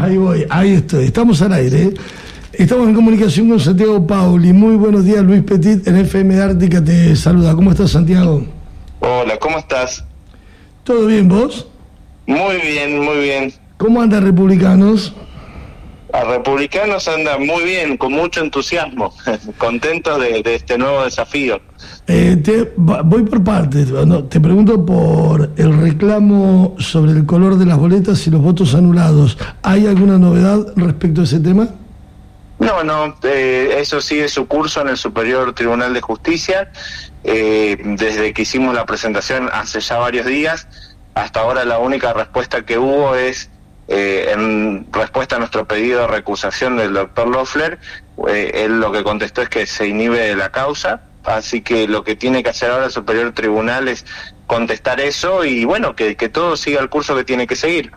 Ahí voy, ahí estoy. Estamos al aire, ¿eh? Estamos en comunicación con Santiago Pauli. Muy buenos días, Luis Petit, en FM Ártica te saluda. ¿Cómo estás, Santiago? Hola, ¿cómo estás? ¿Todo bien, vos? Muy bien, muy bien. ¿Cómo andan Republicanos? A Republicanos anda muy bien, con mucho entusiasmo, contentos de este nuevo desafío. Voy por partes. No, te pregunto por el reclamo sobre el color de las boletas y los votos anulados. ¿Hay alguna novedad respecto a ese tema? No, eso sigue su curso en el Superior Tribunal de Justicia. Desde que hicimos la presentación hace ya varios días, hasta ahora la única respuesta que hubo es, en respuesta a nuestro pedido de recusación del doctor Loeffler, él lo que contestó es que se inhibe de la causa, así que lo que tiene que hacer ahora el Superior Tribunal es contestar eso y bueno, que todo siga el curso que tiene que seguir.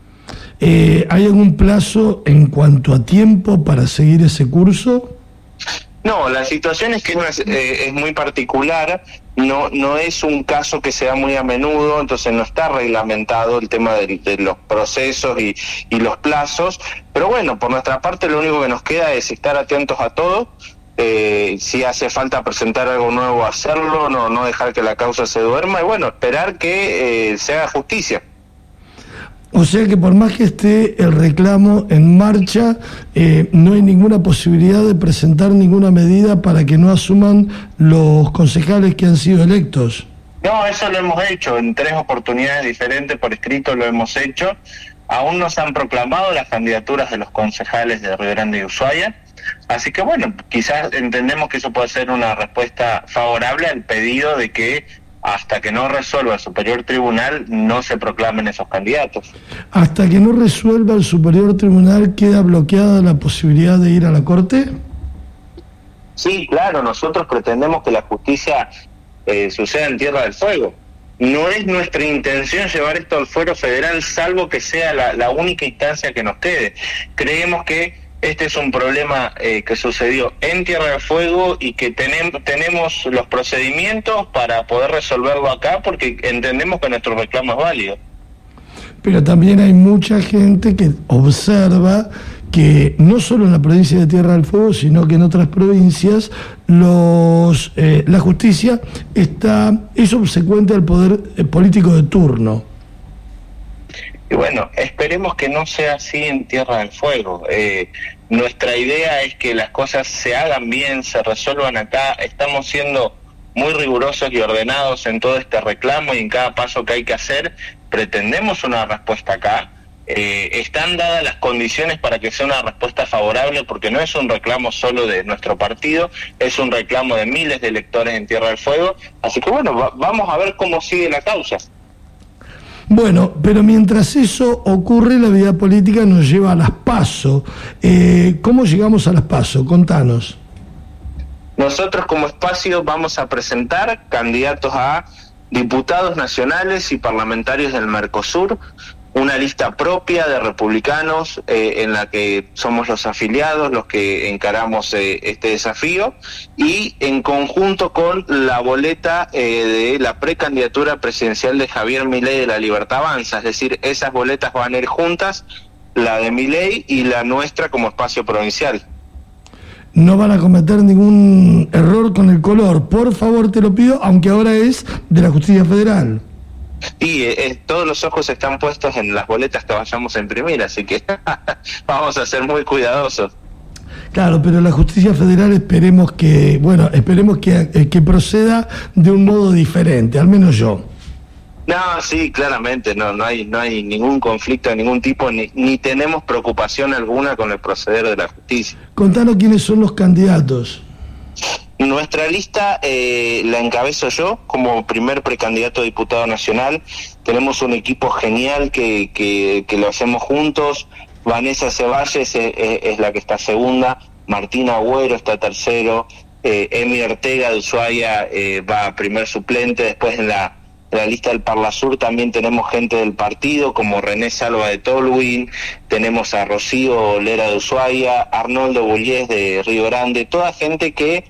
¿Hay algún plazo en cuanto a tiempo para seguir ese curso? No, la situación es que es muy particular, no es un caso que se da muy a menudo, entonces no está reglamentado el tema de los procesos y los plazos, pero bueno, por nuestra parte lo único que nos queda es estar atentos a todo, si hace falta presentar algo nuevo, hacerlo, no dejar que la causa se duerma y bueno, esperar que se haga justicia. O sea que por más que esté el reclamo en marcha, no hay ninguna posibilidad de presentar ninguna medida para que no asuman los concejales que han sido electos. No, eso lo hemos hecho, en 3 oportunidades diferentes por escrito lo hemos hecho. Aún no se han proclamado las candidaturas de los concejales de Río Grande y Ushuaia, así que bueno, quizás entendemos que eso puede ser una respuesta favorable al pedido de que hasta que no resuelva el Superior Tribunal no se proclamen esos candidatos. Hasta que no resuelva el Superior Tribunal, ¿queda bloqueada la posibilidad de ir a la Corte? Sí, claro, nosotros pretendemos que la justicia suceda en Tierra del Fuego. No es nuestra intención llevar esto al fuero federal, salvo que sea la única instancia que nos quede. Creemos que este es un problema que sucedió en Tierra del Fuego y que tenemos los procedimientos para poder resolverlo acá porque entendemos que nuestro reclamo es válido. Pero también hay mucha gente que observa que no solo en la provincia de Tierra del Fuego, sino que en otras provincias la justicia es obsecuente al poder político de turno. Y bueno, esperemos que no sea así en Tierra del Fuego. Nuestra idea es que las cosas se hagan bien, se resuelvan acá. Estamos siendo muy rigurosos y ordenados en todo este reclamo y en cada paso que hay que hacer. Pretendemos una respuesta acá. Están dadas las condiciones para que sea una respuesta favorable, porque no es un reclamo solo de nuestro partido, es un reclamo de miles de electores en Tierra del Fuego. Así que bueno, vamos a ver cómo sigue la causa. Bueno, pero mientras eso ocurre, la vida política nos lleva a las PASO. ¿Cómo llegamos a las PASO? Contanos. Nosotros como espacio vamos a presentar candidatos a diputados nacionales y parlamentarios del Mercosur, una lista propia de republicanos en la que somos los afiliados, los que encaramos este desafío, y en conjunto con la boleta de la precandidatura presidencial de Javier Milei de la Libertad Avanza, es decir, esas boletas van a ir juntas, la de Milei y la nuestra como espacio provincial. No van a cometer ningún error con el color, por favor te lo pido, aunque ahora es de la Justicia Federal. Y todos los ojos están puestos en las boletas que vayamos a imprimir, así que vamos a ser muy cuidadosos. Claro, pero la Justicia Federal esperemos que proceda de un modo diferente, al menos yo. No, sí, claramente, no hay ningún conflicto de ningún tipo, ni tenemos preocupación alguna con el proceder de la justicia. Contanos quiénes son los candidatos. Nuestra lista la encabezo yo como primer precandidato a diputado nacional. Tenemos un equipo genial que lo hacemos juntos. Vanessa Ceballes es la que está segunda, Martín Agüero está tercero, Emi Ortega de Ushuaia va a primer suplente. Después en la lista del Parlasur también tenemos gente del partido como René Salva de Tolwyn, tenemos a Rocío Lera de Ushuaia, Arnoldo Bullies de Río Grande, toda gente que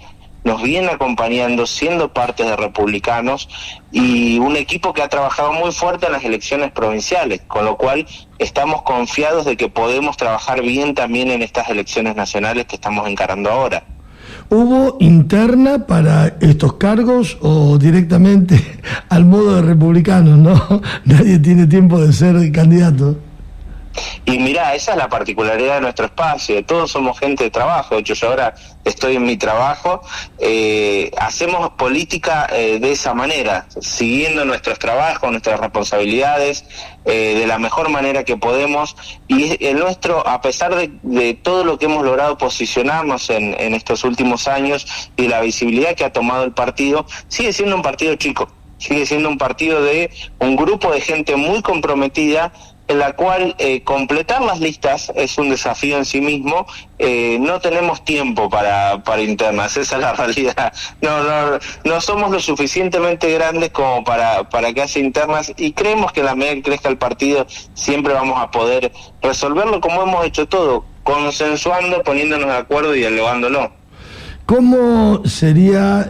nos viene acompañando, siendo parte de Republicanos, y un equipo que ha trabajado muy fuerte en las elecciones provinciales, con lo cual estamos confiados de que podemos trabajar bien también en estas elecciones nacionales que estamos encarando ahora. ¿Hubo interna para estos cargos o directamente al modo de Republicanos, no? Nadie tiene tiempo de ser candidato. Y mirá, esa es la particularidad de nuestro espacio, todos somos gente de trabajo. De hecho, yo ahora estoy en mi trabajo, hacemos política de esa manera, siguiendo nuestros trabajos, nuestras responsabilidades, de la mejor manera que podemos, y el nuestro, a pesar de todo lo que hemos logrado posicionarnos en estos últimos años y la visibilidad que ha tomado el partido, sigue siendo un partido chico, sigue siendo un partido de un grupo de gente muy comprometida, en la cual completar las listas es un desafío en sí mismo. No tenemos tiempo para internas, esa es la realidad. No somos lo suficientemente grandes como para que haya internas, y creemos que a la medida que crezca el partido siempre vamos a poder resolverlo como hemos hecho todo, consensuando, poniéndonos de acuerdo y dialogándolo. ¿Cómo sería,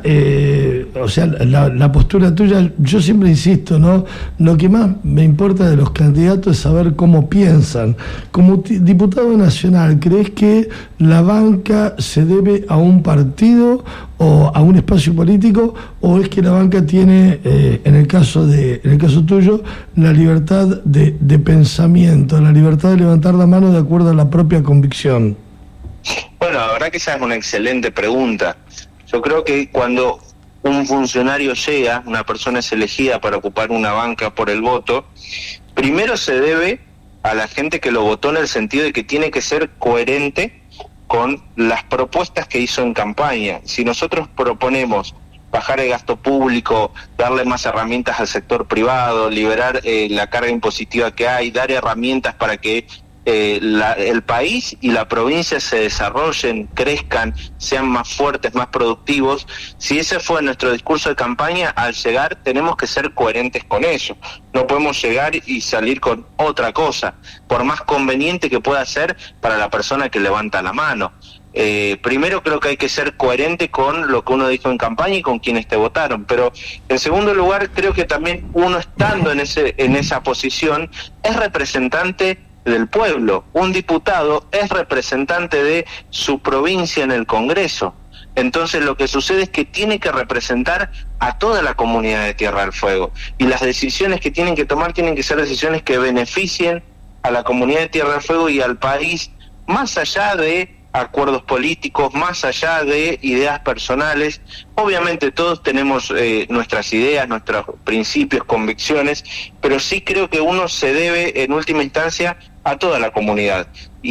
la postura tuya? Yo siempre insisto, ¿no? Lo que más me importa de los candidatos es saber cómo piensan. Como diputado nacional, ¿crees que la banca se debe a un partido o a un espacio político, o es que la banca tiene, en el caso tuyo, la libertad de pensamiento, la libertad de levantar la mano de acuerdo a la propia convicción? Bueno, la verdad que esa es una excelente pregunta. Yo creo que cuando un funcionario llega, una persona es elegida para ocupar una banca por el voto, primero se debe a la gente que lo votó, en el sentido de que tiene que ser coherente con las propuestas que hizo en campaña. Si nosotros proponemos bajar el gasto público, darle más herramientas al sector privado, liberar la carga impositiva que hay, dar herramientas para que el país y la provincia se desarrollen, crezcan, sean más fuertes, más productivos. Si ese fue nuestro discurso de campaña, al llegar tenemos que ser coherentes con eso. No podemos llegar y salir con otra cosa, por más conveniente que pueda ser para la persona que levanta la mano. Primero creo que hay que ser coherente con lo que uno dijo en campaña y con quienes te votaron, pero en segundo lugar creo que también uno, estando en esa posición, es representante del pueblo. Un diputado es representante de su provincia en el Congreso. Entonces lo que sucede es que tiene que representar a toda la comunidad de Tierra del Fuego, y las decisiones que tienen que tomar tienen que ser decisiones que beneficien a la comunidad de Tierra del Fuego y al país, más allá de acuerdos políticos, más allá de ideas personales. Obviamente todos tenemos nuestras ideas, nuestros principios, convicciones, pero sí creo que uno se debe en última instancia a toda la comunidad,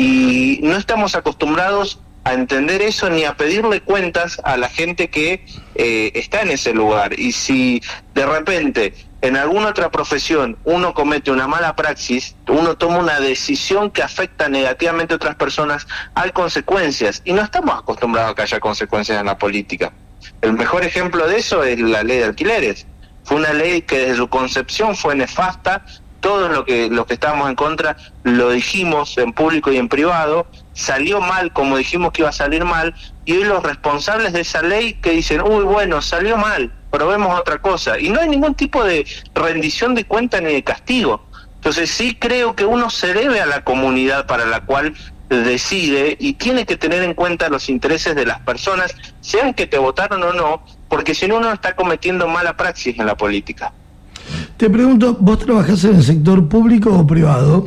y no estamos acostumbrados a entender eso ni a pedirle cuentas a la gente que está en ese lugar. Y si de repente en alguna otra profesión uno comete una mala praxis, uno toma una decisión que afecta negativamente a otras personas, hay consecuencias, y no estamos acostumbrados a que haya consecuencias en la política. El mejor ejemplo de eso es la ley de alquileres. Fue una ley que desde su concepción fue nefasta. Todos los que estábamos en contra lo dijimos en público y en privado, salió mal como dijimos que iba a salir mal, y hoy los responsables de esa ley que dicen, uy, bueno, salió mal, probemos otra cosa, y no hay ningún tipo de rendición de cuenta ni de castigo. Entonces sí creo que uno se debe a la comunidad para la cual decide, y tiene que tener en cuenta los intereses de las personas, sean que te votaron o no, porque si no uno está cometiendo mala praxis en la política. Te pregunto, ¿vos trabajás en el sector público o privado?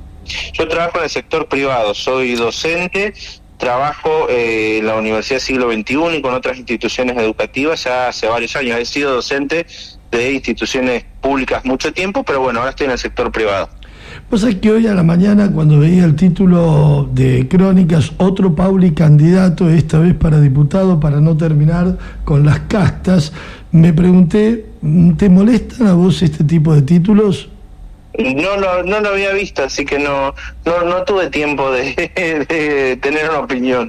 Yo trabajo en el sector privado, soy docente, trabajo en la Universidad Siglo XXI y con otras instituciones educativas ya hace varios años. He sido docente de instituciones públicas mucho tiempo, pero bueno, ahora estoy en el sector privado. Vos sabés que hoy a la mañana, cuando veía el título de Crónicas, otro Pauli candidato, esta vez para diputado, para no terminar con las castas, me pregunté, ¿te molestan a vos este tipo de títulos? No lo había visto, así que no tuve tiempo de tener una opinión.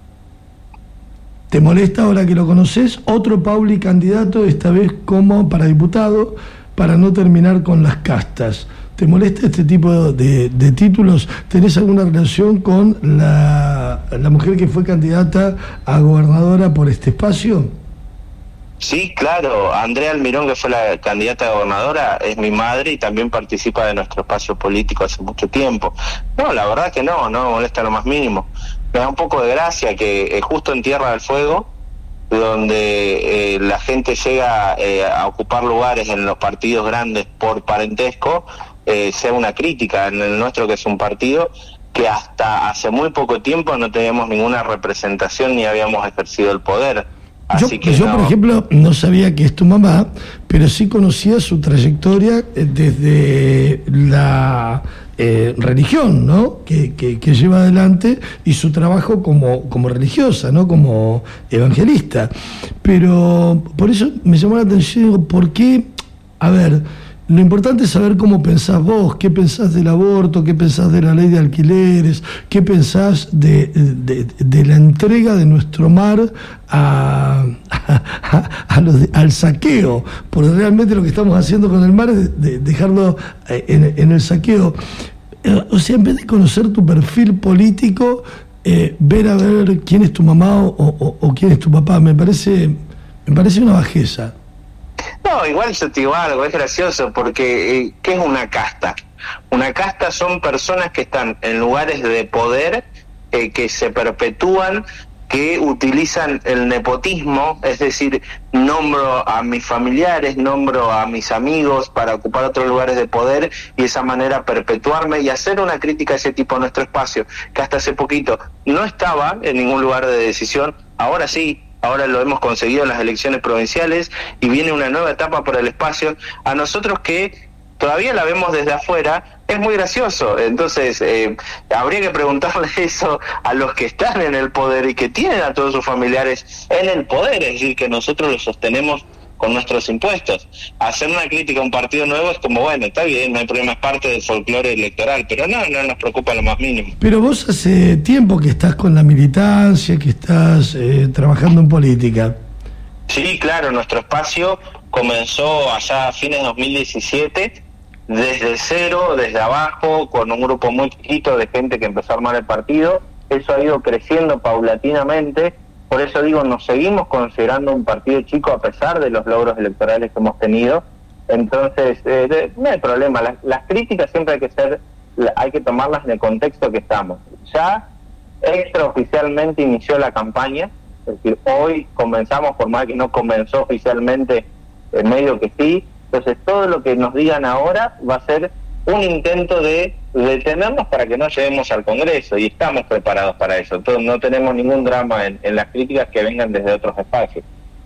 ¿Te molesta ahora que lo conocés? Otro Pauli candidato, esta vez como para diputado, para no terminar con las castas. ¿Te molesta este tipo de títulos? ¿Tenés alguna relación con la la mujer que fue candidata a gobernadora por este espacio? Sí, claro, Andrea Almirón, que fue la candidata a gobernadora, es mi madre y también participa de nuestro espacio político hace mucho tiempo. No, la verdad que no me molesta lo más mínimo. Me da un poco de gracia que justo en Tierra del Fuego, donde la gente llega a ocupar lugares en los partidos grandes por parentesco, sea una crítica en el nuestro, que es un partido que hasta hace muy poco tiempo no teníamos ninguna representación ni habíamos ejercido el poder. Yo, por ejemplo, no sabía que es tu mamá, pero sí conocía su trayectoria desde la religión, ¿no? Que lleva adelante, y su trabajo como religiosa, ¿no? Como evangelista. Pero por eso me llamó la atención, digo, ¿por qué? A ver, lo importante es saber cómo pensás vos, qué pensás del aborto, qué pensás de la ley de alquileres, qué pensás de la entrega de nuestro mar al saqueo, porque realmente lo que estamos haciendo con el mar es dejarlo en el saqueo. O sea, en vez de conocer tu perfil político, ver a ver quién es tu mamá o quién es tu papá, me parece una bajeza. No, igual yo te digo algo, es gracioso, porque ¿qué es una casta? Una casta son personas que están en lugares de poder, que se perpetúan, que utilizan el nepotismo, es decir, nombro a mis familiares, nombro a mis amigos para ocupar otros lugares de poder y de esa manera perpetuarme y hacer una crítica a ese tipo de nuestro espacio, que hasta hace poquito no estaba en ningún lugar de decisión, ahora sí. Ahora lo hemos conseguido en las elecciones provinciales y viene una nueva etapa por el espacio. A nosotros, que todavía la vemos desde afuera, es muy gracioso. Entonces, habría que preguntarle eso a los que están en el poder y que tienen a todos sus familiares en el poder, es decir, que nosotros los sostenemos con nuestros impuestos. Hacer una crítica a un partido nuevo es como, bueno, está bien, no hay problema, es parte del folclore electoral, pero no nos preocupa lo más mínimo. Pero vos hace tiempo que estás con la militancia, que estás trabajando en política. Sí, claro, nuestro espacio comenzó allá a fines de 2017, desde cero, desde abajo, con un grupo muy chiquito de gente que empezó a armar el partido. Eso ha ido creciendo paulatinamente. Por eso digo, nos seguimos considerando un partido chico a pesar de los logros electorales que hemos tenido. Entonces, no hay problema. Las críticas siempre hay que tomarlas en el contexto que estamos. Ya extraoficialmente inició la campaña, es decir, hoy comenzamos, por más que no comenzó oficialmente, en medio que sí. Entonces, todo lo que nos digan ahora va a ser un intento de detenernos para que no lleguemos al Congreso, y estamos preparados para eso. Entonces, no tenemos ningún drama en las críticas que vengan desde otros espacios.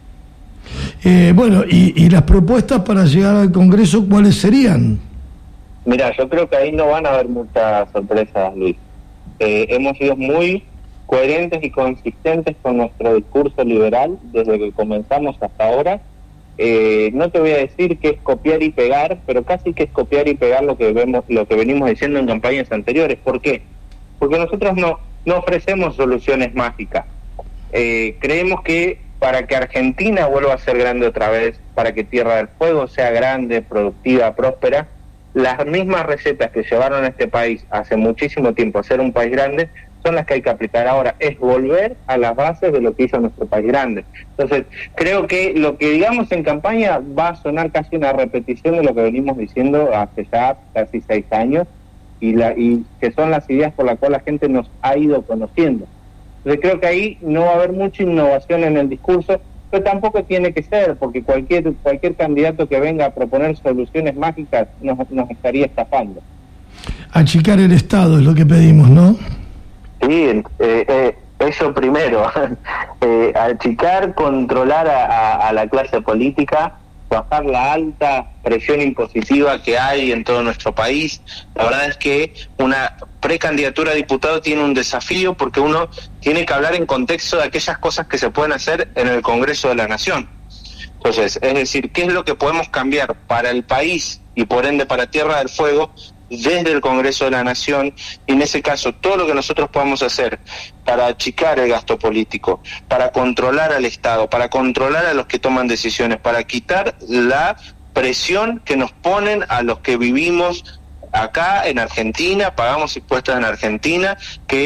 Bueno, y las propuestas para llegar al Congreso, ¿cuáles serían? Mira, yo creo que ahí no van a haber muchas sorpresas, Luis. Hemos sido muy coherentes y consistentes con nuestro discurso liberal desde que comenzamos hasta ahora. No te voy a decir que es copiar y pegar, pero casi que es copiar y pegar lo que venimos diciendo en campañas anteriores. ¿Por qué? Porque nosotros no ofrecemos soluciones mágicas. Creemos que para que Argentina vuelva a ser grande otra vez, para que Tierra del Fuego sea grande, productiva, próspera, las mismas recetas que llevaron a este país hace muchísimo tiempo a ser un país grande son las que hay que aplicar ahora. Es volver a las bases de lo que hizo nuestro país grande. Entonces, creo que lo que digamos en campaña va a sonar casi una repetición de lo que venimos diciendo hace ya casi 6 años, y que son las ideas por las cuales la gente nos ha ido conociendo. Entonces, creo que ahí no va a haber mucha innovación en el discurso, pero tampoco tiene que ser, porque cualquier candidato que venga a proponer soluciones mágicas nos estaría estafando. Achicar el Estado es lo que pedimos, ¿no? Sí, eso primero, achicar, controlar a la clase política, bajar la alta presión impositiva que hay en todo nuestro país. La verdad es que una precandidatura a diputado tiene un desafío, porque uno tiene que hablar en contexto de aquellas cosas que se pueden hacer en el Congreso de la Nación. Entonces, es decir, ¿qué es lo que podemos cambiar para el país y por ende para Tierra del Fuego desde el Congreso de la Nación? Y en ese caso, todo lo que nosotros podamos hacer para achicar el gasto político, para controlar al Estado, para controlar a los que toman decisiones, para quitar la presión que nos ponen a los que vivimos acá en Argentina, pagamos impuestos en Argentina, que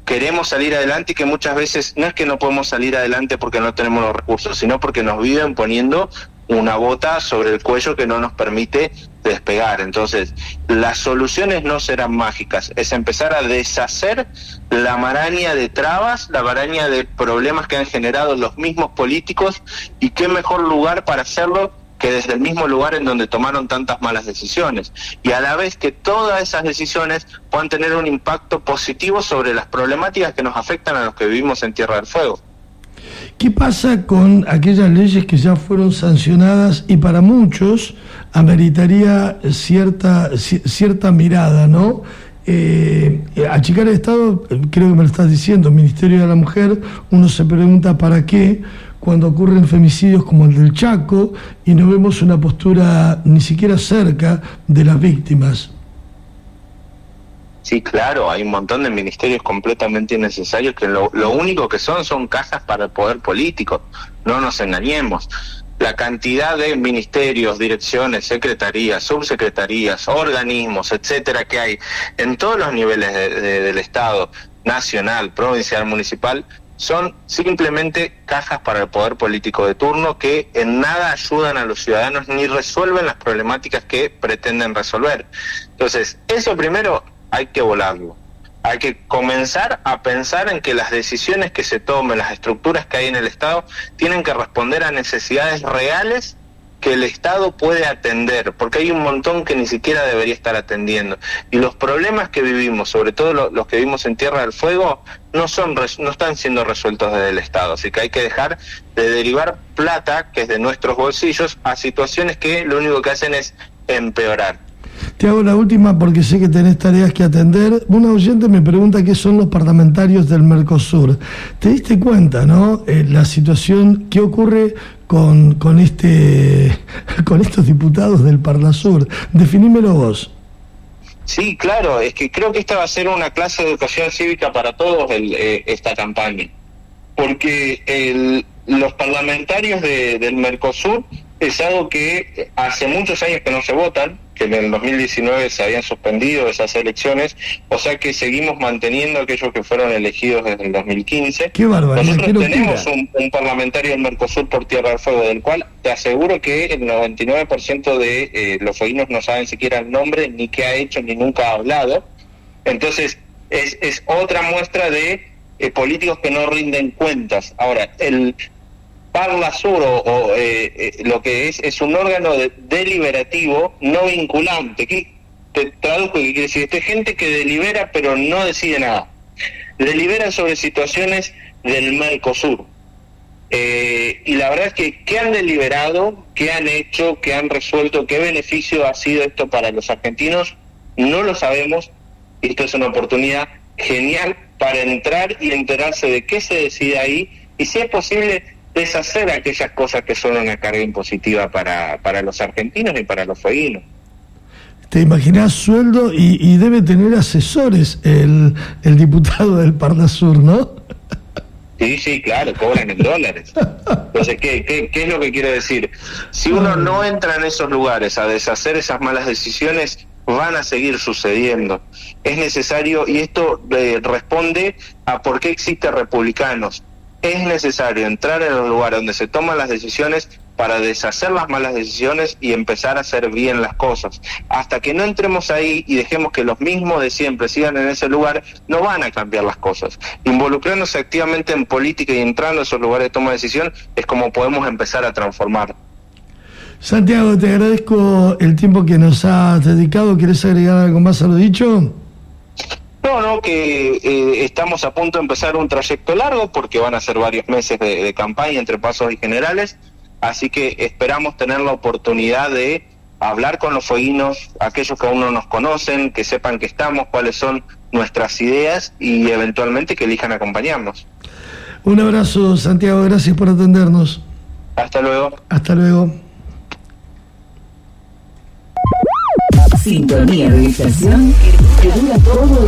queremos salir adelante y que muchas veces no es que no podemos salir adelante porque no tenemos los recursos, sino porque nos viven poniendo una bota sobre el cuello que no nos permite despegar. Entonces, las soluciones no serán mágicas, es empezar a deshacer la maraña de trabas, la maraña de problemas que han generado los mismos políticos, y qué mejor lugar para hacerlo que desde el mismo lugar en donde tomaron tantas malas decisiones, y a la vez que todas esas decisiones puedan tener un impacto positivo sobre las problemáticas que nos afectan a los que vivimos en Tierra del Fuego. ¿Qué pasa con aquellas leyes que ya fueron sancionadas y para muchos ameritaría cierta mirada, ¿no? Achicar el Estado, creo que me lo estás diciendo, Ministerio de la Mujer, uno se pregunta para qué cuando ocurren femicidios como el del Chaco y no vemos una postura ni siquiera cerca de las víctimas. Sí, claro, hay un montón de ministerios completamente innecesarios que lo único que son cajas para el poder político, no nos engañemos. La cantidad de ministerios, direcciones, secretarías, subsecretarías, organismos, etcétera, que hay en todos los niveles del Estado, nacional, provincial, municipal, son simplemente cajas para el poder político de turno que en nada ayudan a los ciudadanos ni resuelven las problemáticas que pretenden resolver. Entonces, eso primero hay que volarlo. Hay que comenzar a pensar en que las decisiones que se tomen, las estructuras que hay en el Estado, tienen que responder a necesidades reales que el Estado puede atender, porque hay un montón que ni siquiera debería estar atendiendo. Y los problemas que vivimos, sobre todo los que vivimos en Tierra del Fuego, no están siendo resueltos desde el Estado. Así que hay que dejar de derivar plata, que es de nuestros bolsillos, a situaciones que lo único que hacen es empeorar. Te hago la última porque sé que tenés tareas que atender. Una oyente me pregunta qué son los parlamentarios del Mercosur. ¿Te diste cuenta, no? La situación que ocurre con estos diputados del Parnasur. Definímelo vos. Sí, claro, es que creo que esta va a ser una clase de educación cívica para todos esta campaña. Porque los parlamentarios del Mercosur es algo que hace muchos años que no se votan, que en el 2019 se habían suspendido esas elecciones, o sea que seguimos manteniendo aquellos que fueron elegidos desde el 2015. ¡Qué barbaridad! Nosotros tenemos un parlamentario del Mercosur por Tierra del Fuego, del cual te aseguro que el 99% de los fueguinos no saben siquiera el nombre, ni qué ha hecho, ni nunca ha hablado. Entonces, es otra muestra de políticos que no rinden cuentas. Ahora, el Parnasur lo que es un órgano deliberativo no vinculante. ¿Qué te traduzco? ¿Qué quiere decir? Esto es gente que delibera pero no decide nada. Delibera sobre situaciones del Mercosur. Y la verdad es que ¿qué han deliberado? ¿Qué han hecho? ¿Qué han resuelto? ¿Qué beneficio ha sido esto para los argentinos? No lo sabemos. Esto es una oportunidad genial para entrar y enterarse de qué se decide ahí y si es posible deshacer aquellas cosas que son una carga impositiva para los argentinos y para los fueguinos. ¿Te imaginás sueldo y debe tener asesores el diputado del Parnasur, no? Sí, claro, cobran en dólares. Entonces, ¿qué es lo que quiero decir? Si uno no entra en esos lugares a deshacer esas malas decisiones, van a seguir sucediendo. Es necesario, y esto responde a por qué existen republicanos. Es necesario entrar en los lugares donde se toman las decisiones para deshacer las malas decisiones y empezar a hacer bien las cosas. Hasta que no entremos ahí y dejemos que los mismos de siempre sigan en ese lugar, no van a cambiar las cosas. Involucrándose activamente en política y entrando a esos lugares de toma de decisión es como podemos empezar a transformar. Santiago, te agradezco el tiempo que nos has dedicado. ¿Querés agregar algo más a lo dicho? No, que estamos a punto de empezar un trayecto largo porque van a ser varios meses de campaña entre pasos y generales, así que esperamos tener la oportunidad de hablar con los fueguinos, aquellos que aún no nos conocen, que sepan que estamos, cuáles son nuestras ideas y eventualmente que elijan acompañarnos. Un abrazo, Santiago, gracias por atendernos. Hasta luego. Hasta luego. Sintonía de estación que dura todo